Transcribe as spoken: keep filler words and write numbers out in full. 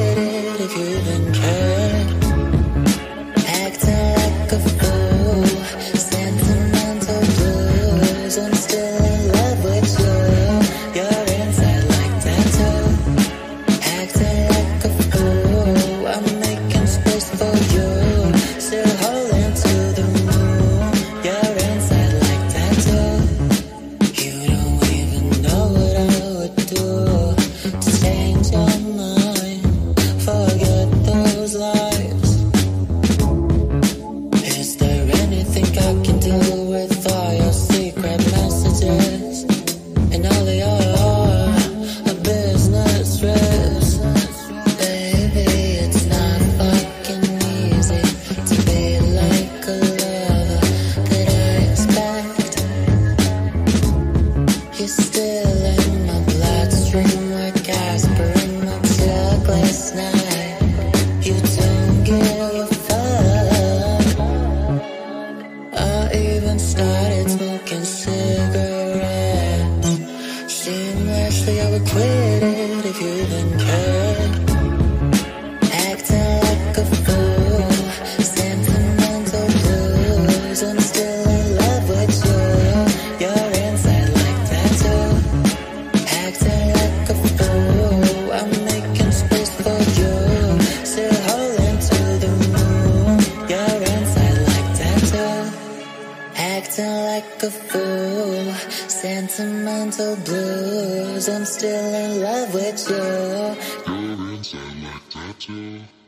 it if you even cared. Acting like a fool, sentimental blues. I'm still in love with you. You're inside like that too. Acting like a fool, I'm making space for you. Still holding to the moon. You're inside like that too. You don't even know what I would do to change your mind, forget those lies. Is there anything I can do with all your secret messages and all of your business trips? Baby, it's not fucking easy to be like a lover that I expect. You're still in my bloodstream like aspirin on checklist night. You don't give a fuck. I even started smoking cigarettes. Seamlessly I would quit it if you even cared. Acting like a fool, sentimental blues. I'm still in love with you. You're inside like that too. Acting like a fool, I'm making space for you. Still holding to the moon. You're inside like that too. Acting like a fool, sentimental blues. I'm still in love with you. You're inside like that too.